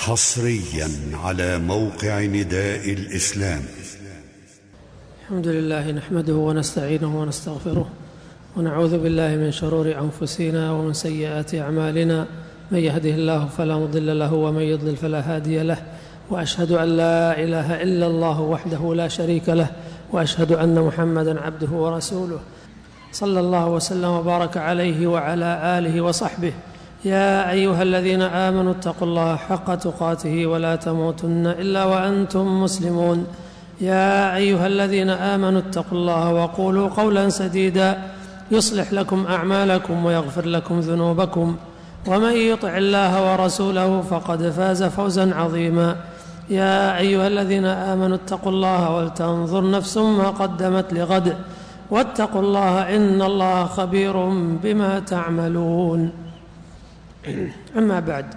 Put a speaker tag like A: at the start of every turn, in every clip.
A: حصريا على موقع نداء الإسلام.
B: الحمد لله نحمده ونستعينه ونستغفره ونعوذ بالله من شرور أنفسنا ومن سيئات أعمالنا، من يهده الله فلا مضل له ومن يضلل فلا هادي له، وأشهد أن لا إله إلا الله وحده لا شريك له، وأشهد أن محمدًا عبده ورسوله، صلى الله وسلم وبارك عليه وعلى آله وصحبه. يا أيها الذين آمنوا اتقوا الله حق تقاته ولا تموتن إلا وأنتم مسلمون. يا أيها الذين آمنوا اتقوا الله وقولوا قولا سديدا يصلح لكم أعمالكم ويغفر لكم ذنوبكم، ومن يطع الله ورسوله فقد فاز فوزا عظيما. يا أيها الذين آمنوا اتقوا الله ولتنظر نفس ما قدمت لغد واتقوا الله إن الله خبير بما تعملون. أما بعد،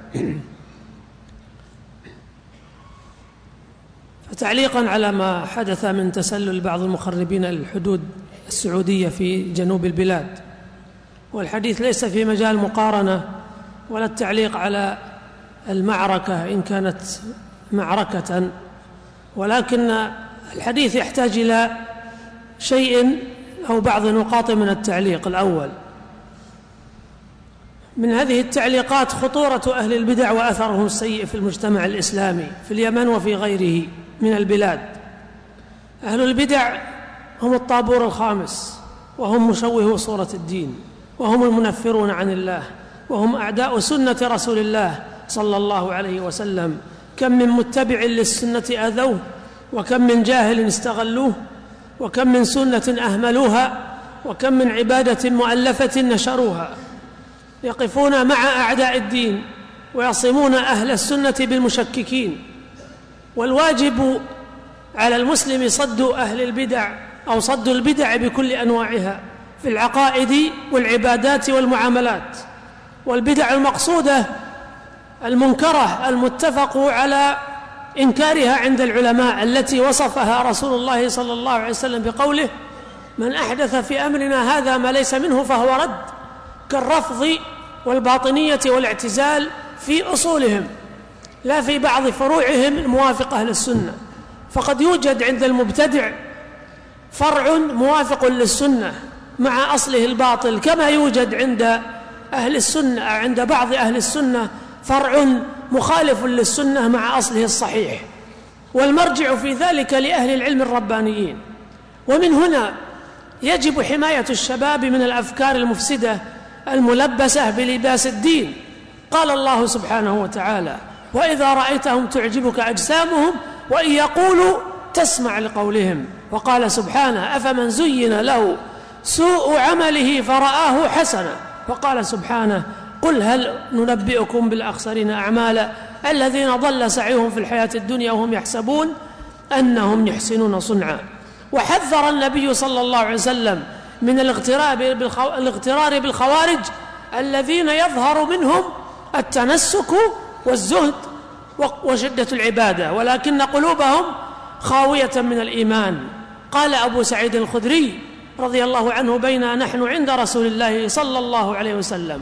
B: فتعليقا على ما حدث من تسلل بعض المخربين للحدود السعودية في جنوب البلاد، والحديث ليس في مجال مقارنة ولا التعليق على المعركة إن كانت معركة، ولكن الحديث يحتاج إلى شيء أو بعض نقاط من التعليق. الأول من هذه التعليقات خطورة أهل البدع وأثرهم السيء في المجتمع الإسلامي في اليمن وفي غيره من البلاد. أهل البدع هم الطابور الخامس، وهم مشوهو صورة الدين، وهم المنفرون عن الله، وهم أعداء سنة رسول الله صلى الله عليه وسلم. كم من متبع للسنة آذوه، وكم من جاهل استغلوه، وكم من سنة أهملوها، وكم من عبادة مؤلفة نشروها. يقفون مع أعداء الدين ويصمون أهل السنة بالمشككين، والواجب على المسلم صد أهل البدع أو صد البدع بكل أنواعها في العقائد والعبادات والمعاملات. والبدع المقصودة المنكرة المتفق على إنكارها عند العلماء، التي وصفها رسول الله صلى الله عليه وسلم بقوله: من أحدث في أمرنا هذا ما ليس منه فهو رد، كالرفض والباطنية والاعتزال في أصولهم لا في بعض فروعهم الموافقة للسنة. فقد يوجد عند المبتدع فرع موافق للسنة مع أصله الباطل، كما يوجد عند أهل السنة عند بعض أهل السنة فرع مخالف للسنة مع أصله الصحيح، والمرجع في ذلك لأهل العلم الربانيين. ومن هنا يجب حماية الشباب من الأفكار المفسدة الملبسة بلباس الدين. قال الله سبحانه وتعالى: وإذا رأيتهم تعجبك أجسامهم وإن يقولوا تسمع لقولهم. وقال سبحانه: أفمن زين له سوء عمله فرآه حسنا. وقال سبحانه: قل هل ننبئكم بالأخسرين أعمالا الذين ضل سعيهم في الحياة الدنيا وهم يحسبون أنهم يحسنون صنعا. وحذر النبي صلى الله عليه وسلم من الاغترار بالخوارج الذين يظهر منهم التنسك والزهد وشدة العبادة، ولكن قلوبهم خاوية من الإيمان. قال أبو سعيد الخدري رضي الله عنه: بينا نحن عند رسول الله صلى الله عليه وسلم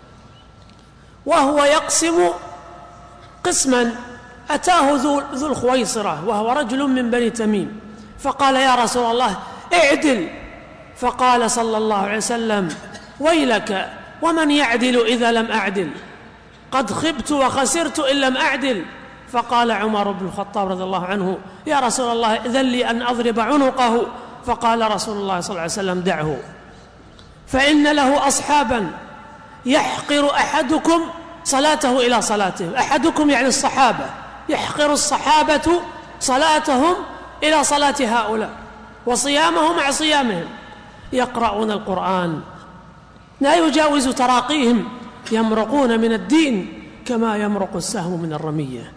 B: وهو يقسم قسما، أتاه ذو الخويصرة وهو رجل من بني تميم، فقال: يا رسول الله اعدل. فقال صلى الله عليه وسلم: ويلك، ومن يعدل إذا لم أعدل؟ قد خبت وخسرت إن لم أعدل. فقال عمر بن الخطاب رضي الله عنه: يا رسول الله إذن لي أن أضرب عنقه. فقال رسول الله صلى الله عليه وسلم: دعه، فإن له أصحابا يحقر أحدكم صلاته إلى صلاتهم. أحدكم يعني الصحابة، يحقر الصحابة صلاتهم إلى صلاة هؤلاء وصيامهم مع صيامهم. يقرؤون القرآن لا يجاوز تراقيهم، يمرقون من الدين كما يمرق السهم من الرمية.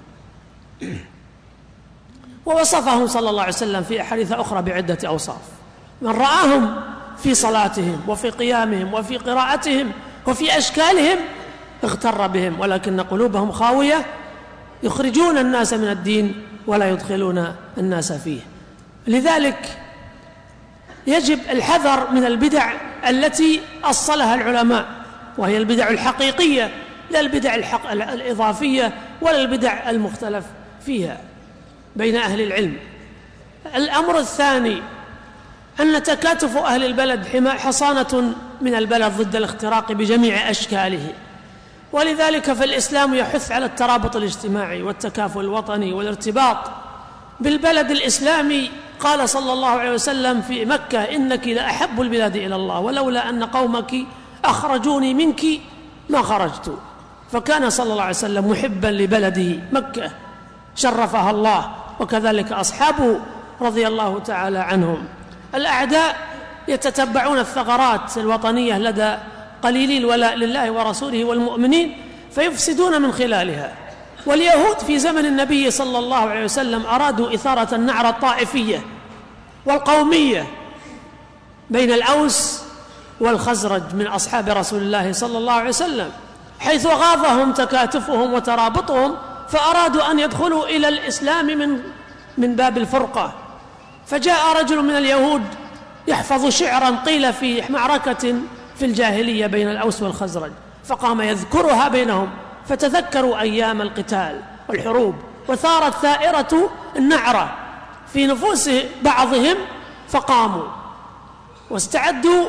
B: ووصفهم صلى الله عليه وسلم في أحاديث أخرى بعدة أوصاف. من رآهم في صلاتهم وفي قيامهم وفي قراءتهم وفي أشكالهم اغتر بهم، ولكن قلوبهم خاوية، يخرجون الناس من الدين ولا يدخلون الناس فيه. لذلك يجب الحذر من البدع التي أصلها العلماء، وهي البدع الحقيقية لا البدع الإضافية ولا البدع المختلف فيها بين أهل العلم. الأمر الثاني أن تكاتف أهل البلد حصانة من البلد ضد الاختراق بجميع أشكاله، ولذلك فالإسلام يحث على الترابط الاجتماعي والتكافل الوطني والارتباط بالبلد الإسلامي. قال صلى الله عليه وسلم في مكة: إنك لأحب البلاد إلى الله ولولا أن قومك أخرجوني منك ما خرجت. فكان صلى الله عليه وسلم محبا لبلده مكة شرفها الله، وكذلك أصحابه رضي الله تعالى عنهم. الأعداء يتتبعون الثغرات الوطنية لدى قليلي الولاء لله ورسوله والمؤمنين فيفسدون من خلالها. واليهود في زمن النبي صلى الله عليه وسلم أرادوا إثارة النعرة الطائفية والقومية بين الأوس والخزرج من أصحاب رسول الله صلى الله عليه وسلم، حيث غاضهم تكاتفهم وترابطهم، فأرادوا أن يدخلوا إلى الإسلام من باب الفرقة. فجاء رجل من اليهود يحفظ شعرا قيل في معركة في الجاهلية بين الأوس والخزرج، فقام يذكرها بينهم، فتذكروا أيام القتال والحروب، وثارت ثائرة النعرة في نفوس بعضهم، فقاموا واستعدوا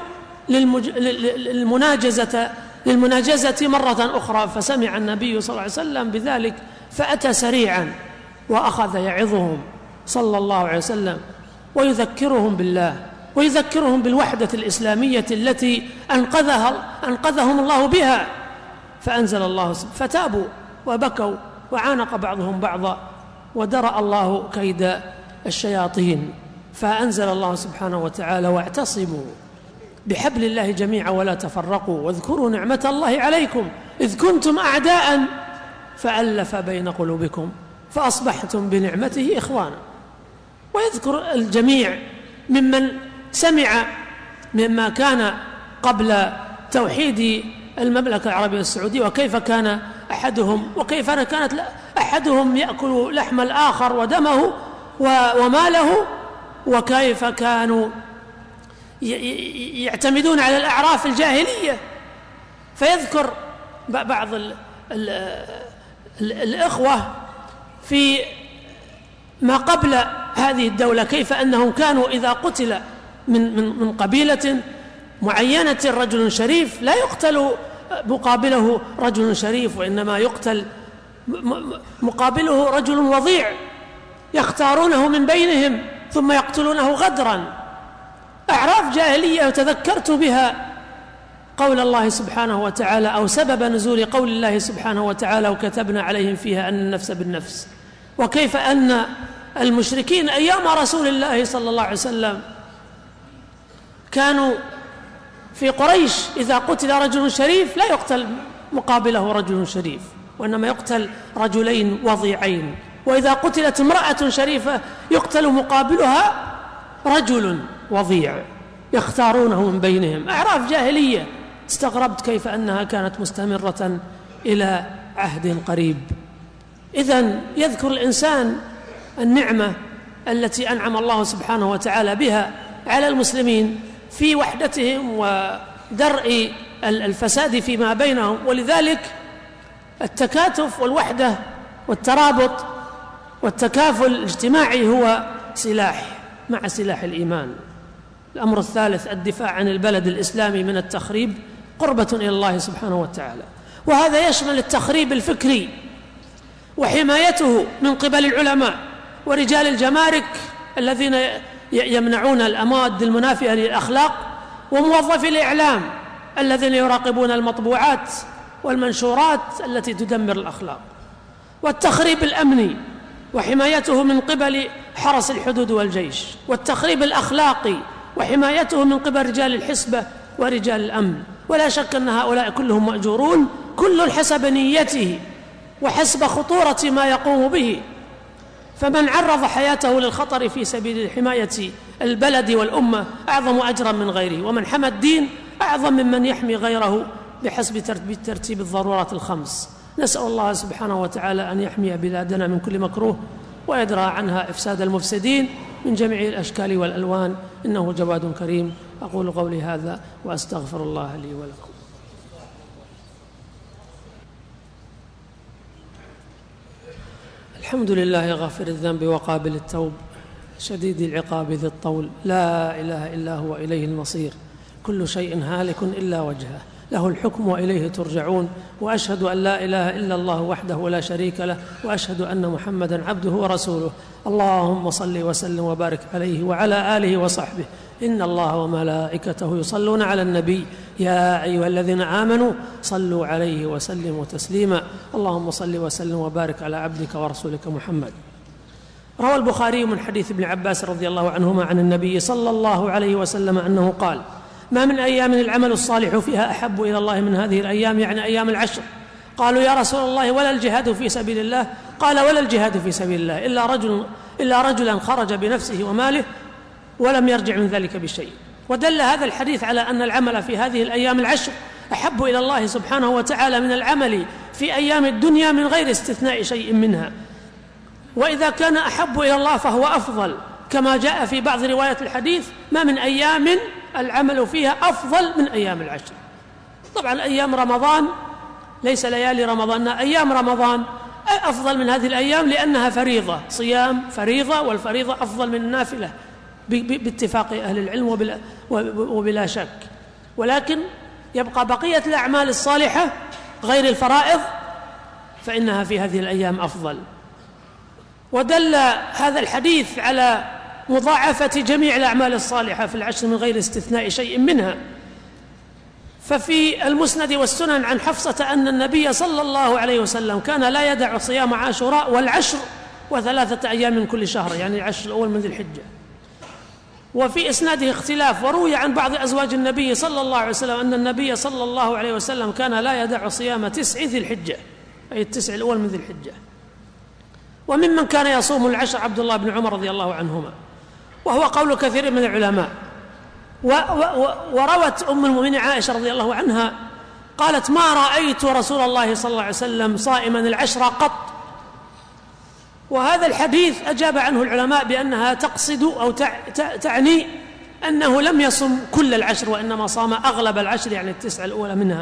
B: للمناجزة مرة أخرى. فسمع النبي صلى الله عليه وسلم بذلك فأتى سريعا وأخذ يعظهم صلى الله عليه وسلم ويذكرهم بالله ويذكرهم بالوحدة الإسلامية التي أنقذهم الله بها. فأنزل الله فتابوا وبكوا وعانق بعضهم بعضا ودرأ الله كيد الشياطين. فأنزل الله سبحانه وتعالى: واعتصموا بحبل الله جميعا ولا تفرقوا واذكروا نعمة الله عليكم إذ كنتم أعداء فألف بين قلوبكم فأصبحتم بنعمته إخوانا. ويذكر الجميع ممن سمع مما كان قبل توحيد المملكة العربية السعودية، وكيف كان كانت أحدهم يأكل لحم الآخر ودمه وماله، وكيف كانوا يعتمدون على الأعراف الجاهلية. فيذكر بعض الإخوة في ما قبل هذه الدولة كيف أنهم كانوا إذا قتل من قبيلة معينة رجل شريف لا يقتل مقابله رجل شريف، وإنما يقتل مقابله رجل وضيع يختارونه من بينهم ثم يقتلونه غدرا. أعراف جاهلية تذكرت بها قول الله سبحانه وتعالى، أو سبب نزول قول الله سبحانه وتعالى: وكتبنا عليهم فيها أن النفس بالنفس. وكيف أن المشركين أيام رسول الله صلى الله عليه وسلم كانوا في قريش إذا قتل رجل شريف لا يقتل مقابله رجل شريف، وإنما يقتل رجلين وضيعين، وإذا قتلت امرأة شريفة يقتل مقابلها رجل وضيع يختارونه من بينهم. أعراف جاهلية استغربت كيف أنها كانت مستمرة إلى عهد قريب. إذن يذكر الإنسان النعمة التي أنعم الله سبحانه وتعالى بها على المسلمين في وحدتهم ودرء الفساد فيما بينهم. ولذلك التكاتف والوحدة والترابط والتكافل الاجتماعي هو سلاح مع سلاح الإيمان. الأمر الثالث: الدفاع عن البلد الإسلامي من التخريب قربة إلى الله سبحانه وتعالى، وهذا يشمل التخريب الفكري وحمايته من قبل العلماء ورجال الجمارك الذين يمنعون الأمواد المنافية للأخلاق، وموظفي الإعلام الذين يراقبون المطبوعات والمنشورات التي تدمر الأخلاق، والتخريب الأمني وحمايته من قبل حرس الحدود والجيش، والتخريب الأخلاقي وحمايته من قبل رجال الحسبة ورجال الأمن. ولا شك أن هؤلاء كلهم مأجورون، كل حسب نيته وحسب خطورة ما يقوم به. فمن عرض حياته للخطر في سبيل حماية البلد والأمة أعظم أجرا من غيره، ومن حمى الدين أعظم ممن يحمي غيره بحسب ترتيب الضرورات الخمس. نسأل الله سبحانه وتعالى أن يحمي بلادنا من كل مكروه ويدرأ عنها إفساد المفسدين من جميع الأشكال والألوان، إنه جواد كريم. أقول قولي هذا وأستغفر الله لي ولكم. الحمد لله غافر الذنب وقابل التوب شديد العقاب ذي الطول، لا إله إلا هو إليه المصير، كل شيء هالك إلا وجهه، له الحكم وإليه ترجعون. وأشهد أن لا إله إلا الله وحده لا شريك له، وأشهد أن محمدًا عبده ورسوله. اللهم صل وسلم وبارك عليه وعلى آله وصحبه. إن الله وملائكته يصلون على النبي يا أيها الذين آمنوا صلوا عليه وسلموا تسليما. اللهم صل وسلم وبارك على عبدك ورسولك محمد. روى البخاري من حديث ابن عباس رضي الله عنهما عن النبي صلى الله عليه وسلم أنه قال: ما من أيام العمل الصالح فيها أحب إلى الله من هذه الأيام، يعني أيام العشر. قالوا: يا رسول الله ولا الجهاد في سبيل الله؟ قال: ولا الجهاد في سبيل الله إلا رجلا خرج بنفسه وماله ولم يرجع من ذلك بشيء. ودل هذا الحديث على أن العمل في هذه الأيام العشر أحب إلى الله سبحانه وتعالى من العمل في أيام الدنيا من غير استثناء شيء منها، وإذا كان أحب إلى الله فهو أفضل، كما جاء في بعض روايات الحديث: ما من أيام العمل فيها أفضل من أيام العشر. طبعا أيام رمضان ليس ليالي رمضان، أيام رمضان أفضل من هذه الأيام لأنها فريضة، صيام فريضة، والفريضة أفضل من النافلة باتفاق أهل العلم وبلا شك. ولكن يبقى بقية الأعمال الصالحة غير الفرائض فإنها في هذه الأيام أفضل. ودل هذا الحديث على مضاعفة جميع الأعمال الصالحة في العشر من غير استثناء شيء منها. ففي المسند والسنن عن حفصة أن النبي صلى الله عليه وسلم كان لا يدع صيام عاشوراء والعشر وثلاثة أيام من كل شهر، يعني العشر الأول من ذي الحجة. وفي إسناده اختلاف، وروي عن بعض أزواج النبي صلى الله عليه وسلم أن النبي صلى الله عليه وسلم كان لا يدع صيام 9 ذي الحجة، أي 9 الأول من ذي الحجة. وممن كان يصوم العشر عبد الله بن عمر رضي الله عنهما، وهو قول كثير من العلماء. وروت أم المؤمنين عائشة رضي الله عنها قالت: ما رأيت رسول الله صلى الله عليه وسلم صائما العشر قط. وهذا الحديث أجاب عنه العلماء بأنها تقصد أو تعني أنه لم يصم كل العشر، وإنما صام أغلب العشر، يعني 9 الأولى منها.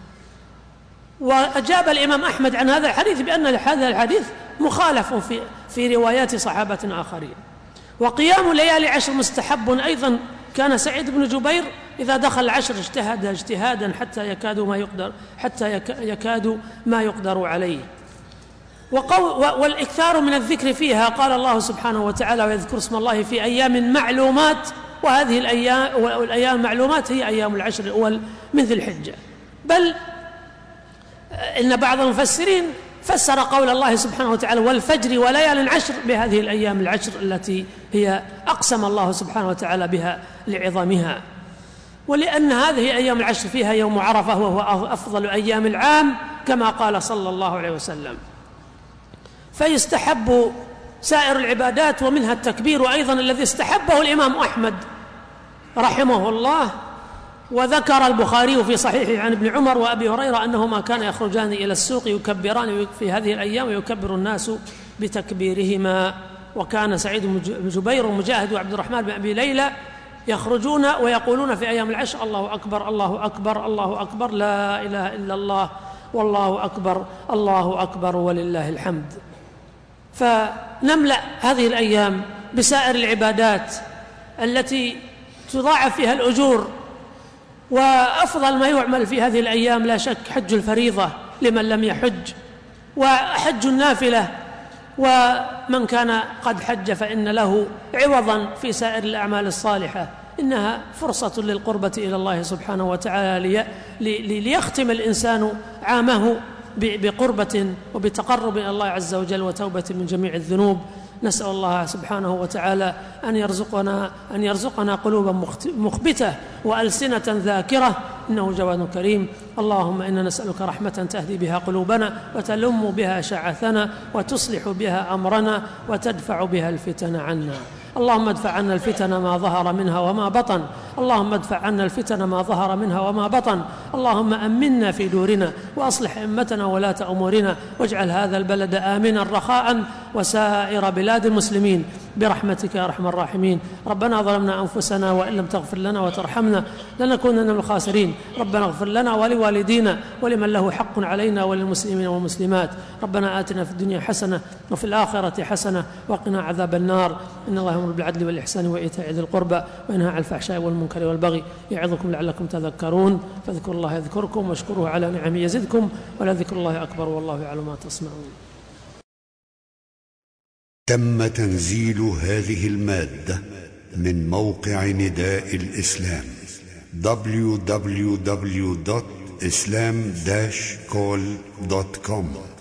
B: وأجاب الإمام أحمد عن هذا الحديث بأن هذا الحديث مخالف في روايات صحابة آخرين. وقيام ليالي عشر مستحب أيضا. كان سعيد بن جبير إذا دخل العشر اجتهد اجتهادا حتى يكاد ما يقدر عليه. والإكثار من الذكر فيها، قال الله سبحانه وتعالى: ويذكر اسم الله في أيام معلومات. وهذه الأيام المعلومات هي أيام العشر الأول من ذي الحجة. بل إن بعض المفسرين فسر قول الله سبحانه وتعالى: والفجر وليال عشر بهذه الأيام العشر التي هي أقسم الله سبحانه وتعالى بها لعظمها. ولأن هذه أيام العشر فيها يوم عرفة وهو أفضل أيام العام كما قال صلى الله عليه وسلم. فيستحب سائر العبادات، ومنها التكبير أيضا الذي استحبه الإمام أحمد رحمه الله. وذكر البخاري في صحيحه عن ابن عمر وأبي هريرة أنهما كان يخرجان إلى السوق يكبران في هذه الأيام ويكبر الناس بتكبيرهما. وكان سعيد بن جبير ومجاهد وعبد الرحمن بن أبي ليلى يخرجون ويقولون في أيام العشر: الله أكبر الله أكبر الله أكبر، لا إله إلا الله، والله أكبر الله أكبر ولله الحمد. فنملأ هذه الأيام بسائر العبادات التي تضاعف فيها الأجور. وأفضل ما يعمل في هذه الأيام لا شك حج الفريضة لمن لم يحج، وحج النافلة، ومن كان قد حج فإن له عوضا في سائر الأعمال الصالحة. إنها فرصة للقربة إلى الله سبحانه وتعالى ليختم الإنسان عامه بقربة وبتقرب إلى الله عز وجل وتوبة من جميع الذنوب. نسأل الله سبحانه وتعالى أن يرزقنا قلوبا مخبتة وألسنة ذاكرة، إنه جواد كريم. اللهم إنا نسألك رحمة تهدي بها قلوبنا وتلم بها شعثنا وتصلح بها أمرنا وتدفع بها الفتن عنا. اللهم ادفع عنا الفتن ما ظهر منها وما بطن. اللهم ادفع عنا الفتن ما ظهر منها وما بطن. اللهم أمنا في دورنا وأصلح أئمتنا ولاة أمورنا، واجعل هذا البلد آمنا رخاء وسائر بلاد المسلمين برحمتك يا أرحم الراحمين. ربنا ظلمنا أنفسنا وإن لم تغفر لنا وترحمنا لنكونن من الخاسرين. ربنا اغفر لنا ولوالدينا ولمن له حق علينا وللمسلمين والمسلمات. ربنا آتنا في الدنيا حسنة وفي الآخرة حسنة وقنا عذاب النار. إن الله يأمر بالعدل والإحسان وإيتاء ذي القربى وينهى عن الفحشاء والمنكر والبغي يعظكم لعلكم تذكرون. فاذكروا الله يذكركم واشكروه على نعمه يزدكم ولذكر الله أكبر والله يعلم ما تصنعون.
A: تم تنزيل هذه المادة من موقع نداء الإسلام www.islam-call.com